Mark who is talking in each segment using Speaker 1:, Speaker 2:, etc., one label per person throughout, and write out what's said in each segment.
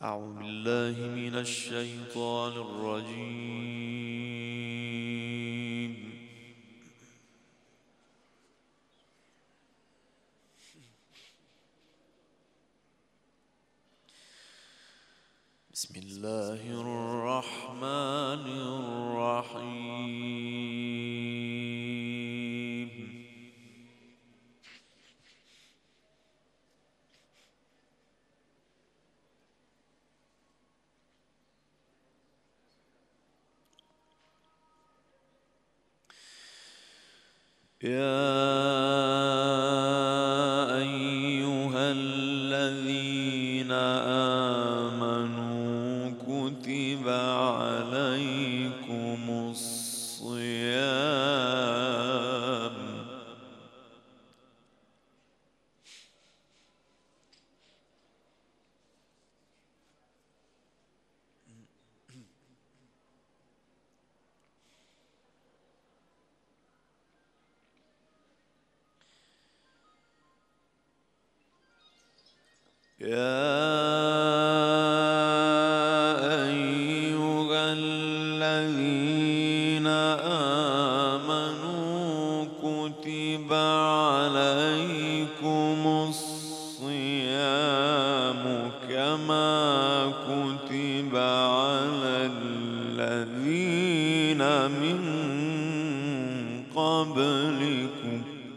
Speaker 1: أعوذ بالله من الشيطان الرجيم. بسم الله الرحمن الرحيم. يا أيها الذين آمنوا كتب عليكم الصيام كتب عليكم الصيام كما كتب على الذين من قبلكم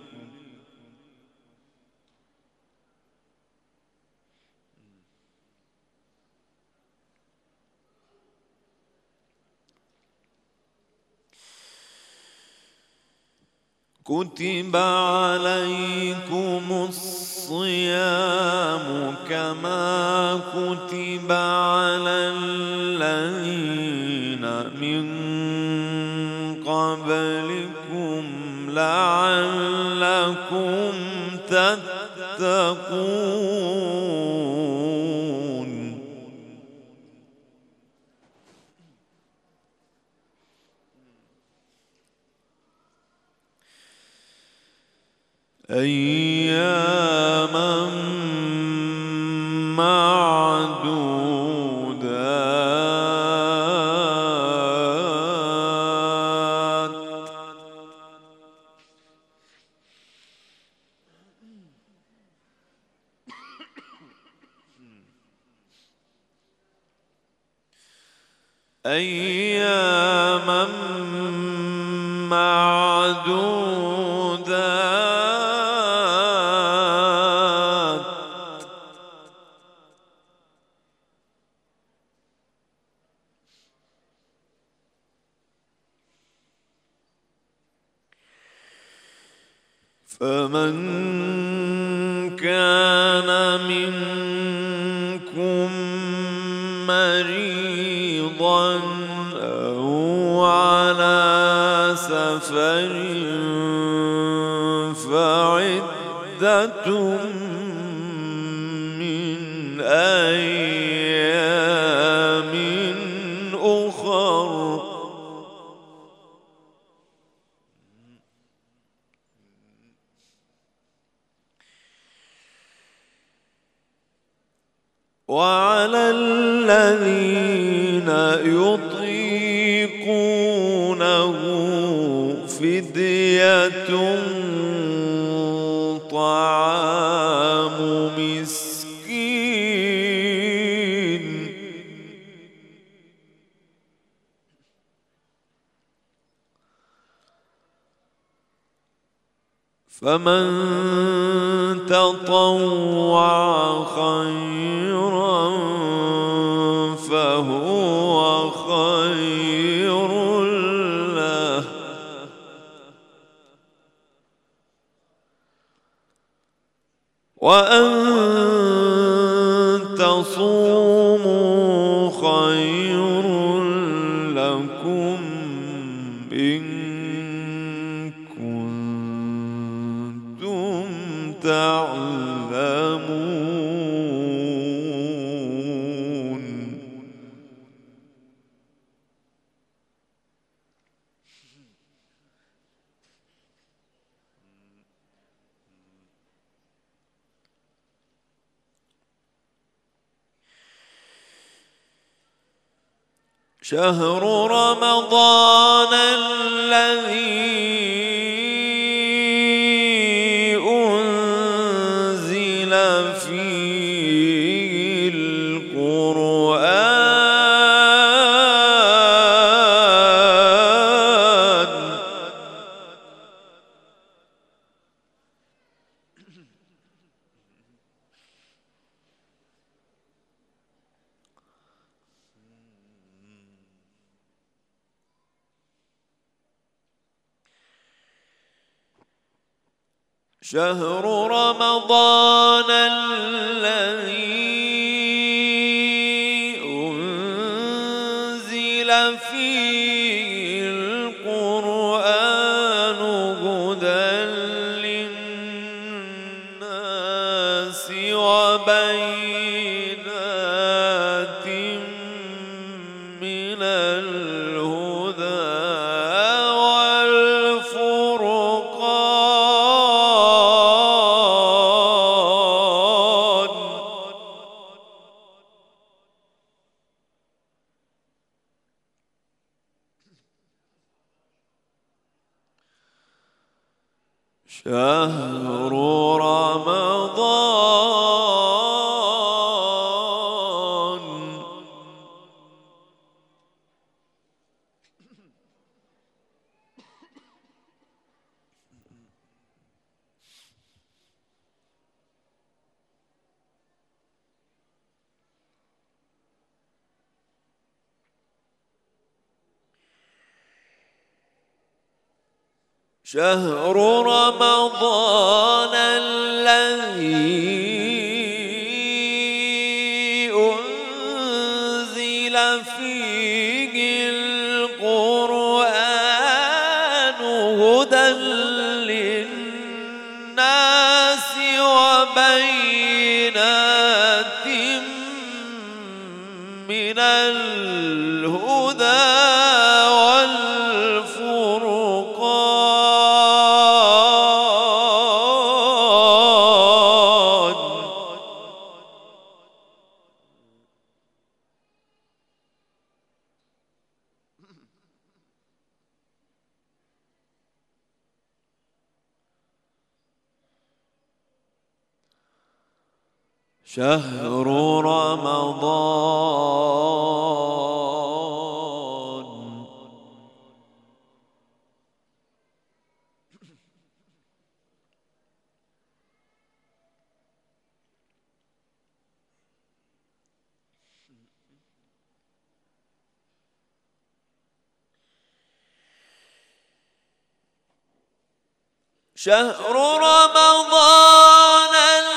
Speaker 1: كتب عليكم الصيام كما كتب على الذين من قبلكم لعلكم تتقون. أياما معدودات أياما معدودات فمن كان منكم مريضا أو على سفر فعدة من أيام أخر وعلى الذين يطيقونه فدية طعام مسكين فمن تطوع خيرا فهو خير له وأن تصوموا خير لكم إن كنتم تعلمون. شهر رمضان الذي أنزل فيه القرآن شهر رمضان الذي أنزل فيه القرآن هدى للناس وبينات من الهدى شهر رمضان شهر رمضان الذي أنزل فيه القرآن هدى للناس وبينات من الهدى شهر رمضان شهر رمضان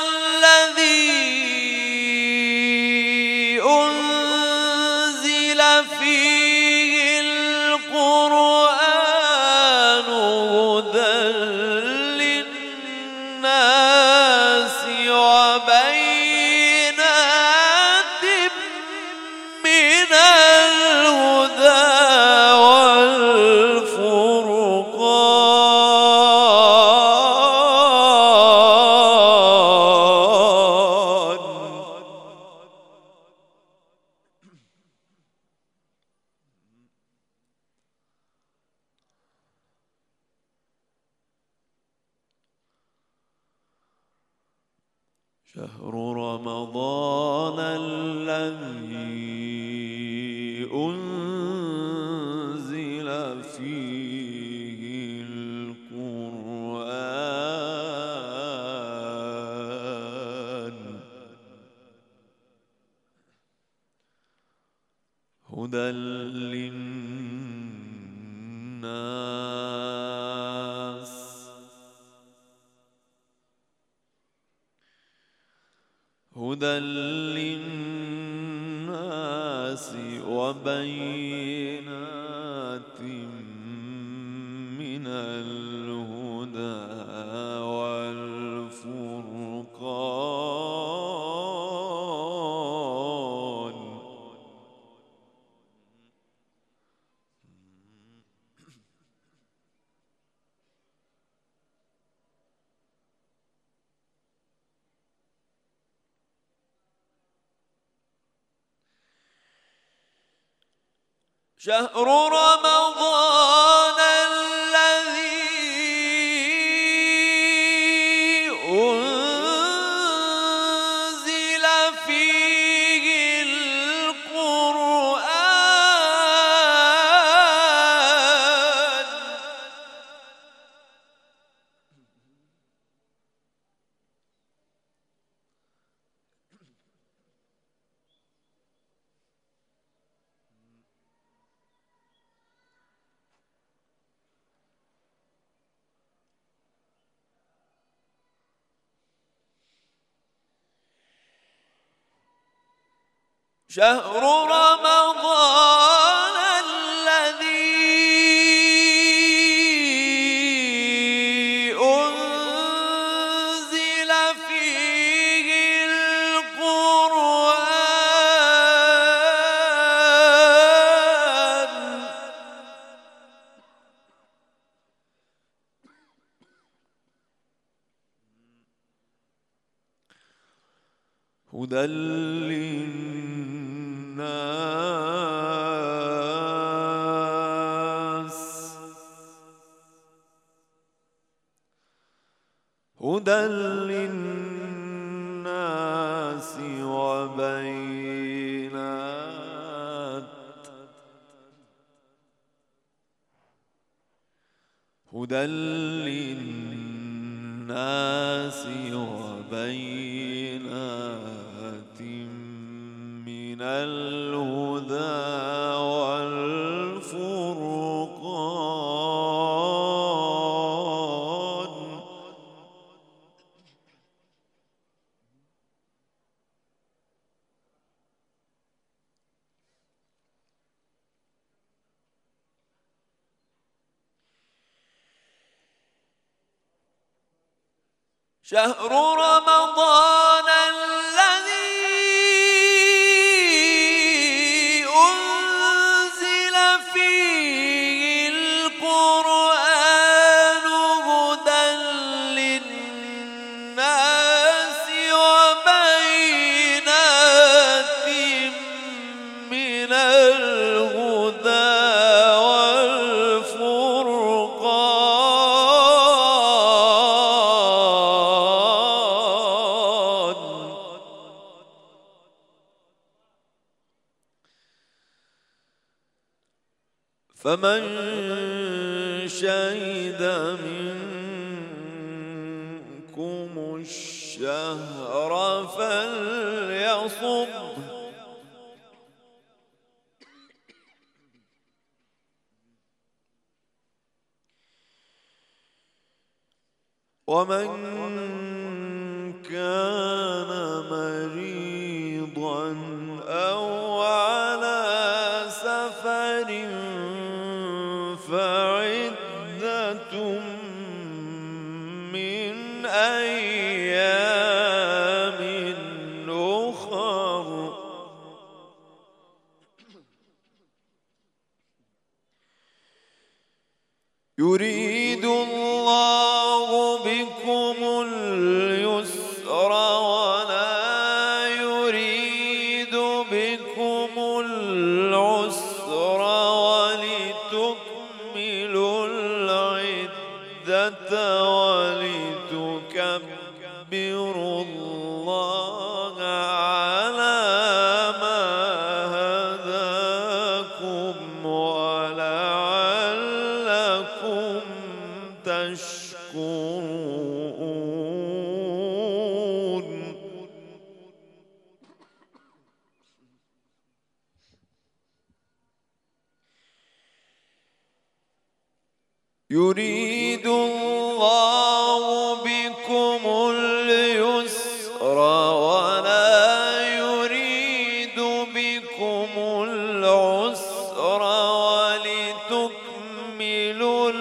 Speaker 1: الذي أنزل فيه القرآن هدى للناس وبينات من الهدى شهر رمضان الذي أنزل فيه القرآن هدى للناس هدى للناس وبينات من الهدى والفرقان شهر رمضان الذي أنزل فيه القرآن شهر رمضان الذي أنزل فيه القرآن هدى هدى للناس وبينات هدى للناس وبينات من الهدى والفرقان شهر رمضان الذي أنزل فيه القرآن هدى للناس وبينات من الهدى فمن شهد منكم الشهر فليصم ومن كان مريضا أو على سفر فعدة من أيام أخر يريد الله بكم اليسر ولا يريد بكم العسر ولتكملوا العدة ولتكبروا الله على ما هداكم ولعلكم تشكرون يريد الله بكم اليسر ولا يريد بكم العسر ولتكملوا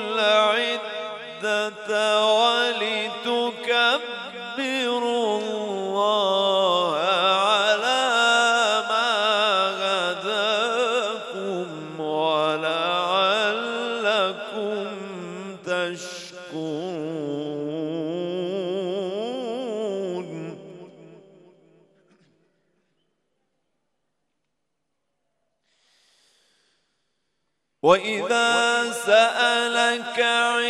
Speaker 1: العدة ولتكبروا الله على ما هداكم ولعلكم تشكرون وإذا سألك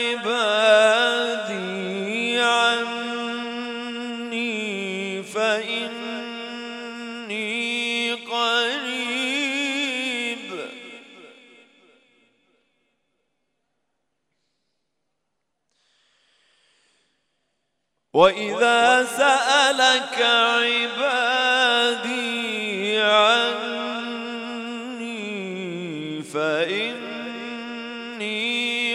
Speaker 1: عبادي عني فإني قريب وإذا سألك عبادي عني فإني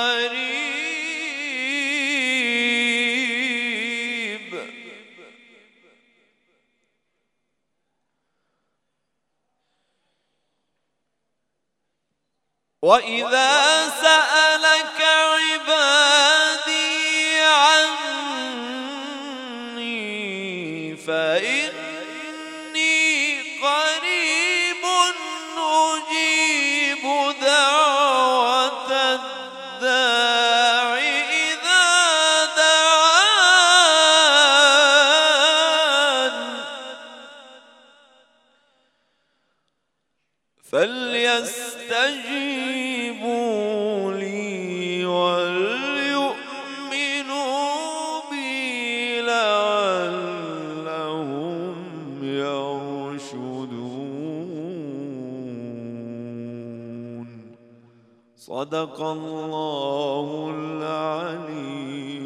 Speaker 1: قريب وإذا سألك عبادي عني فإني قريب أجيب دعوة الداع إذا دعان فليستجيبوا لي وليؤمنوا بي لعلهم يرشدون. صدق الله العلي